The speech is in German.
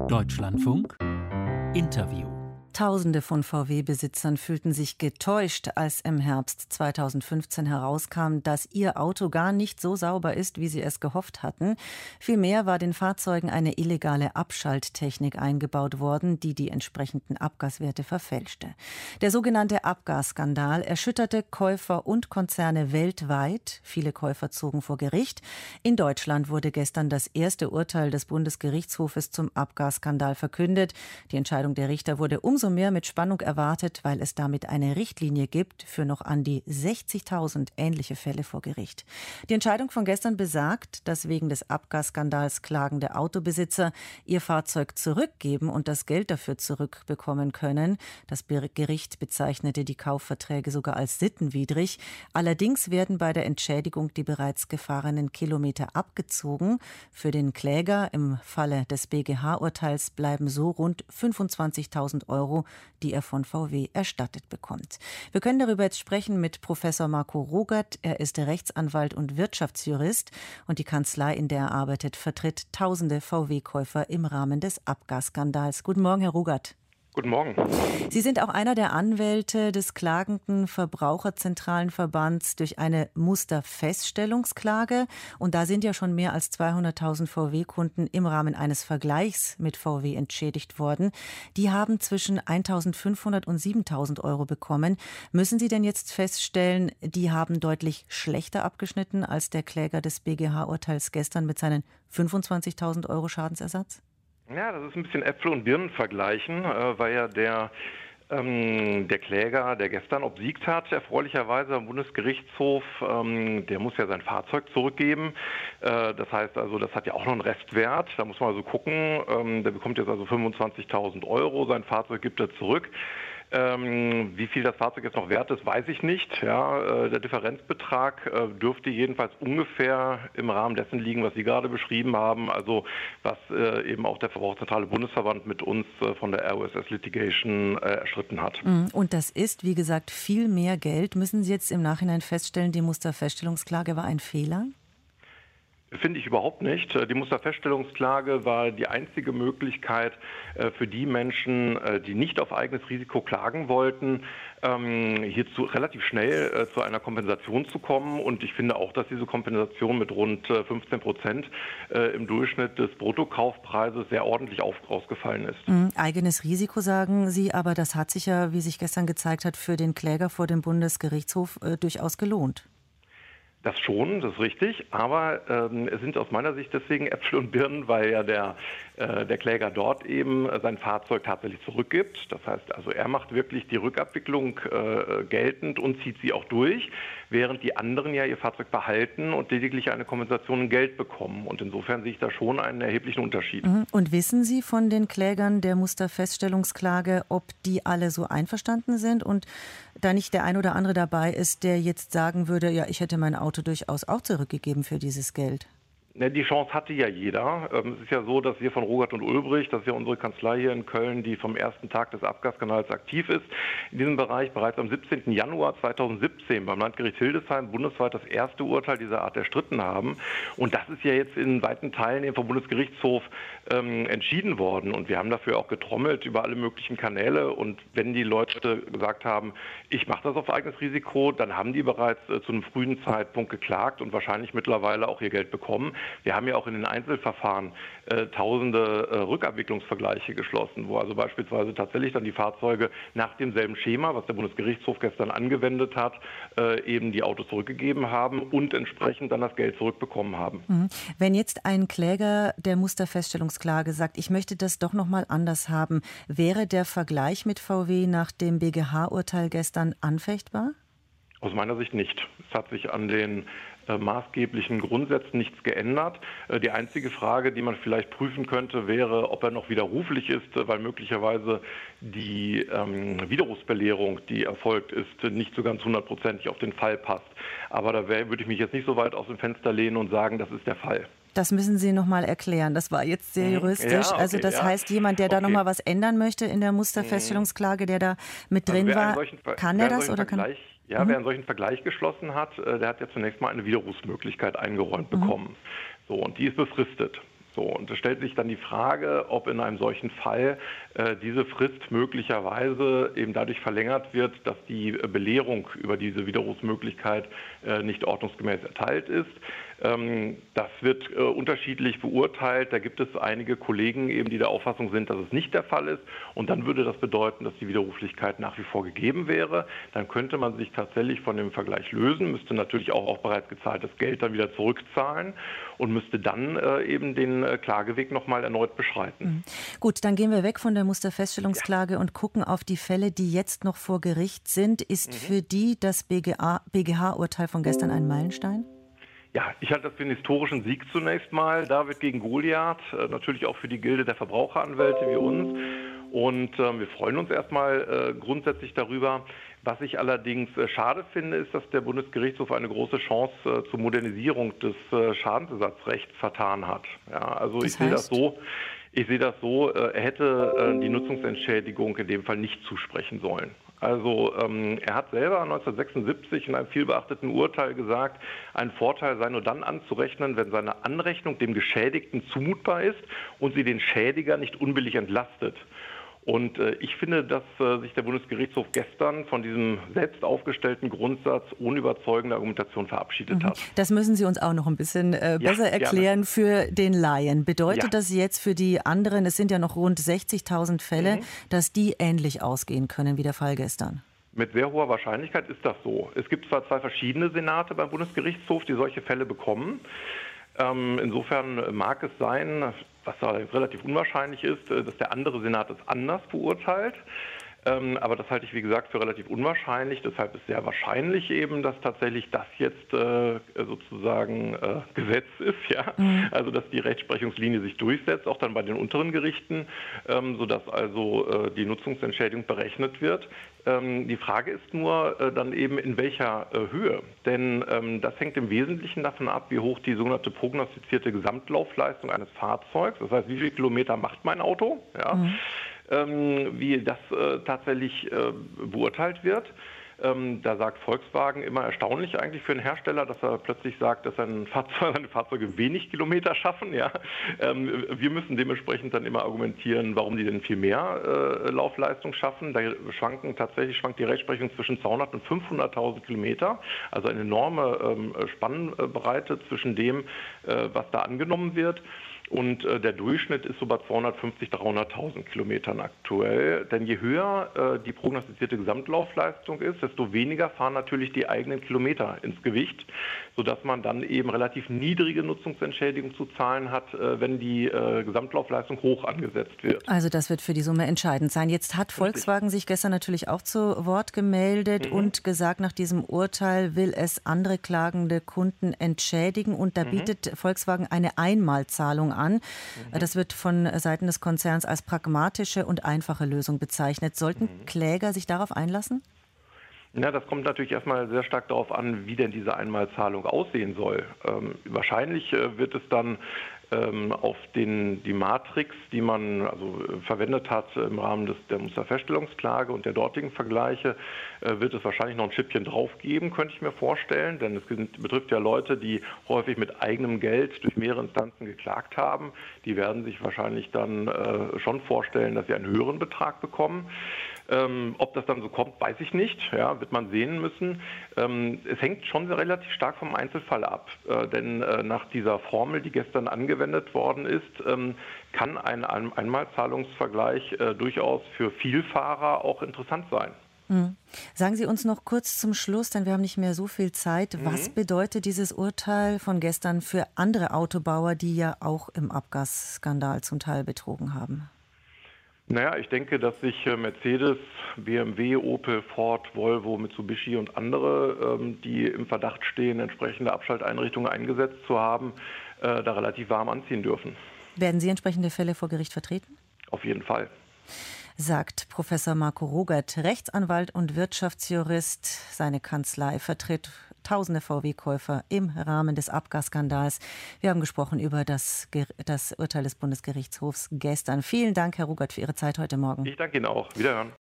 Deutschlandfunk Interview. Tausende von VW-Besitzern fühlten sich getäuscht, als im Herbst 2015 herauskam, dass ihr Auto gar nicht so sauber ist, wie sie es gehofft hatten. Vielmehr war den Fahrzeugen eine illegale Abschalttechnik eingebaut worden, die die entsprechenden Abgaswerte verfälschte. Der sogenannte Abgasskandal erschütterte Käufer und Konzerne weltweit. Viele Käufer zogen vor Gericht. In Deutschland wurde gestern das erste Urteil des Bundesgerichtshofes zum Abgasskandal verkündet. Die Entscheidung der Richter wurde umso mehr mit Spannung erwartet, weil es damit eine Richtlinie gibt für noch an die 60.000 ähnliche Fälle vor Gericht. Die Entscheidung von gestern besagt, dass wegen des Abgasskandals klagende Autobesitzer ihr Fahrzeug zurückgeben und das Geld dafür zurückbekommen können. Das Gericht bezeichnete die Kaufverträge sogar als sittenwidrig. Allerdings werden bei der Entschädigung die bereits gefahrenen Kilometer abgezogen. Für den Kläger im Falle des BGH-Urteils bleiben so rund 25.000 Euro, die er von VW erstattet bekommt. Wir können darüber jetzt sprechen mit Professor Marco Rogert. Er ist Rechtsanwalt und Wirtschaftsjurist und die Kanzlei, in der er arbeitet, vertritt tausende VW-Käufer im Rahmen des Abgasskandals. Guten Morgen, Herr Rogert. Guten Morgen. Sie sind auch einer der Anwälte des klagenden Verbraucherzentralenverbands durch eine Musterfeststellungsklage. Und da sind ja schon mehr als 200.000 VW-Kunden im Rahmen eines Vergleichs mit VW entschädigt worden. Die haben zwischen 1.500 und 7.000 Euro bekommen. Müssen Sie denn jetzt feststellen, die haben deutlich schlechter abgeschnitten als der Kläger des BGH-Urteils gestern mit seinen 25.000 Euro Schadensersatz? Ja, das ist ein bisschen Äpfel und Birnen vergleichen, weil ja der Kläger, der gestern obsiegt hat, erfreulicherweise am Bundesgerichtshof, der muss ja sein Fahrzeug zurückgeben. Das heißt also, das hat ja auch noch einen Restwert. Da muss man also gucken, der bekommt jetzt also 25.000 Euro, sein Fahrzeug gibt er zurück. Wie viel das Fahrzeug jetzt noch wert ist, weiß ich nicht. Ja, der Differenzbetrag dürfte jedenfalls ungefähr im Rahmen dessen liegen, was Sie gerade beschrieben haben, also was eben auch der Verbraucherzentrale Bundesverband mit uns von der ROSS Litigation erstritten hat. Und das ist, wie gesagt, viel mehr Geld. Müssen Sie jetzt im Nachhinein feststellen, die Musterfeststellungsklage war ein Fehler? Finde ich überhaupt nicht. Die Musterfeststellungsklage war die einzige Möglichkeit für die Menschen, die nicht auf eigenes Risiko klagen wollten, hierzu relativ schnell zu einer Kompensation zu kommen. Und ich finde auch, dass diese Kompensation mit rund 15% im Durchschnitt des Bruttokaufpreises sehr ordentlich ausgefallen ist. Eigenes Risiko, sagen Sie, aber das hat sich ja, wie sich gestern gezeigt hat, für den Kläger vor dem Bundesgerichtshof durchaus gelohnt. Das schon, das ist richtig, aber es sind aus meiner Sicht deswegen Äpfel und Birnen, weil ja der Kläger dort eben sein Fahrzeug tatsächlich zurückgibt. Das heißt also, er macht wirklich die Rückabwicklung geltend und zieht sie auch durch, während die anderen ja ihr Fahrzeug behalten und lediglich eine Kompensation in Geld bekommen. Und insofern sehe ich da schon einen erheblichen Unterschied. Und wissen Sie von den Klägern der Musterfeststellungsklage, ob die alle so einverstanden sind und da nicht der ein oder andere dabei ist, der jetzt sagen würde, ja, ich hätte mein Auto durchaus auch zurückgegeben für dieses Geld? Die Chance hatte ja jeder. Es ist ja so, dass wir von Rogert und Ulbrich, das ist ja unsere Kanzlei hier in Köln, die vom ersten Tag des Abgasskandals aktiv ist, in diesem Bereich bereits am 17. Januar 2017 beim Landgericht Hildesheim bundesweit das erste Urteil dieser Art erstritten haben. Und das ist ja jetzt in weiten Teilen eben vom Bundesgerichtshof entschieden worden. Und wir haben dafür auch getrommelt über alle möglichen Kanäle. Und wenn die Leute gesagt haben, ich mache das auf eigenes Risiko, dann haben die bereits zu einem frühen Zeitpunkt geklagt und wahrscheinlich mittlerweile auch ihr Geld bekommen. Wir haben ja auch in den Einzelverfahren tausende Rückabwicklungsvergleiche geschlossen, wo also beispielsweise tatsächlich dann die Fahrzeuge nach demselben Schema, was der Bundesgerichtshof gestern angewendet hat, eben die Autos zurückgegeben haben und entsprechend dann das Geld zurückbekommen haben. Wenn jetzt ein Kläger der Musterfeststellungsklage sagt, ich möchte das doch noch mal anders haben, wäre der Vergleich mit VW nach dem BGH-Urteil gestern anfechtbar? Aus meiner Sicht nicht. Es hat sich an den maßgeblichen Grundsätzen nichts geändert. Die einzige Frage, die man vielleicht prüfen könnte, wäre, ob er noch widerruflich ist, weil möglicherweise die Widerrufsbelehrung, die erfolgt ist, nicht so ganz 100%ig auf den Fall passt. Aber da würde ich mich jetzt nicht so weit aus dem Fenster lehnen und sagen, das ist der Fall. Das müssen Sie noch mal erklären. Das war jetzt sehr juristisch. Ja, okay, also das heißt, jemand, der da noch mal was ändern möchte in der Musterfeststellungsklage, der da mit drin war, kann er das oder kann? Ja, wer einen solchen Vergleich geschlossen hat, der hat ja zunächst mal eine Widerrufsmöglichkeit eingeräumt bekommen. So, und die ist befristet. So, und es stellt sich dann die Frage, ob in einem solchen Fall diese Frist möglicherweise eben dadurch verlängert wird, dass die Belehrung über diese Widerrufsmöglichkeit nicht ordnungsgemäß erteilt ist. Das wird unterschiedlich beurteilt. Da gibt es einige Kollegen eben, die der Auffassung sind, dass es nicht der Fall ist. Und dann würde das bedeuten, dass die Widerruflichkeit nach wie vor gegeben wäre. Dann könnte man sich tatsächlich von dem Vergleich lösen, müsste natürlich auch bereits gezahltes Geld dann wieder zurückzahlen und müsste dann eben den Klageweg nochmal erneut beschreiten. Gut, dann gehen wir weg von der Musterfeststellungsklage und gucken auf die Fälle, die jetzt noch vor Gericht sind. Ist für die das BGH-Urteil von gestern ein Meilenstein? Ja, ich halte das für einen historischen Sieg zunächst mal. David gegen Goliath, natürlich auch für die Gilde der Verbraucheranwälte wie uns. Und wir freuen uns erstmal grundsätzlich darüber. Was ich allerdings schade finde, ist, dass der Bundesgerichtshof eine große Chance zur Modernisierung des Schadensersatzrechts vertan hat. Ja, also ich sehe das so, er hätte die Nutzungsentschädigung in dem Fall nicht zusprechen sollen. Also er hat selber 1976 in einem vielbeachteten Urteil gesagt, ein Vorteil sei nur dann anzurechnen, wenn seine Anrechnung dem Geschädigten zumutbar ist und sie den Schädiger nicht unbillig entlastet. Und ich finde, dass sich der Bundesgerichtshof gestern von diesem selbst aufgestellten Grundsatz ohne überzeugende Argumentation verabschiedet hat. Das müssen Sie uns auch noch ein bisschen besser erklären für den Laien. Bedeutet das jetzt für die anderen, es sind ja noch rund 60.000 Fälle, dass die ähnlich ausgehen können wie der Fall gestern? Mit sehr hoher Wahrscheinlichkeit ist das so. Es gibt zwar 2 verschiedene Senate beim Bundesgerichtshof, die solche Fälle bekommen. Insofern mag es sein, was relativ unwahrscheinlich ist, dass der andere Senat es anders beurteilt. Aber das halte ich, wie gesagt, für relativ unwahrscheinlich. Deshalb ist sehr wahrscheinlich eben, dass tatsächlich das jetzt sozusagen Gesetz ist. Ja? Also dass die Rechtsprechungslinie sich durchsetzt, auch dann bei den unteren Gerichten, sodass also die Nutzungsentschädigung berechnet wird. Die Frage ist nur dann eben in welcher Höhe. Denn das hängt im Wesentlichen davon ab, wie hoch die sogenannte prognostizierte Gesamtlaufleistung eines Fahrzeugs, das heißt, wie viele Kilometer macht mein Auto, ja, wie das tatsächlich beurteilt wird. Da sagt Volkswagen immer erstaunlich eigentlich für einen Hersteller, dass er plötzlich sagt, dass seine Fahrzeuge wenig Kilometer schaffen. Ja. Wir müssen dementsprechend dann immer argumentieren, warum die denn viel mehr Laufleistung schaffen. Da schwankt die Rechtsprechung zwischen 200.000 und 500.000 Kilometer. Also eine enorme Spannbreite zwischen dem, was da angenommen wird. Und der Durchschnitt ist so bei 250.000, 300.000 Kilometern aktuell. Denn je höher die prognostizierte Gesamtlaufleistung ist, desto weniger fahren natürlich die eigenen Kilometer ins Gewicht, sodass man dann eben relativ niedrige Nutzungsentschädigung zu zahlen hat, wenn die Gesamtlaufleistung hoch angesetzt wird. Also das wird für die Summe entscheidend sein. Jetzt hat Volkswagen sich gestern natürlich auch zu Wort gemeldet und gesagt, nach diesem Urteil will es andere klagende Kunden entschädigen. Und da bietet Volkswagen eine Einmalzahlung an. Das wird von Seiten des Konzerns als pragmatische und einfache Lösung bezeichnet. Sollten Kläger sich darauf einlassen? Ja, das kommt natürlich erstmal sehr stark darauf an, wie denn diese Einmalzahlung aussehen soll. Wahrscheinlich wird es dann auf die Matrix, die man also verwendet hat im Rahmen der Musterfeststellungsklage und der dortigen Vergleiche, wird es wahrscheinlich noch ein Schippchen drauf geben, könnte ich mir vorstellen. Denn es betrifft ja Leute, die häufig mit eigenem Geld durch mehrere Instanzen geklagt haben. Die werden sich wahrscheinlich dann schon vorstellen, dass sie einen höheren Betrag bekommen. Ob das dann so kommt, weiß ich nicht. Ja, wird man sehen müssen. Es hängt schon relativ stark vom Einzelfall ab. Denn nach dieser Formel, die gestern angewendet worden ist, kann ein Einmalzahlungsvergleich durchaus für Vielfahrer auch interessant sein. Sagen Sie uns noch kurz zum Schluss, denn wir haben nicht mehr so viel Zeit. Was bedeutet dieses Urteil von gestern für andere Autobauer, die ja auch im Abgasskandal zum Teil betrogen haben? Naja, ich denke, dass sich Mercedes, BMW, Opel, Ford, Volvo, Mitsubishi und andere, die im Verdacht stehen, entsprechende Abschalteinrichtungen eingesetzt zu haben, da relativ warm anziehen dürfen. Werden Sie entsprechende Fälle vor Gericht vertreten? Auf jeden Fall. Sagt Professor Marco Rogert, Rechtsanwalt und Wirtschaftsjurist. Seine Kanzlei vertritt tausende VW-Käufer im Rahmen des Abgasskandals. Wir haben gesprochen über das Urteil des Bundesgerichtshofs gestern. Vielen Dank, Herr Rogert, für Ihre Zeit heute Morgen. Ich danke Ihnen auch. Wiederhören.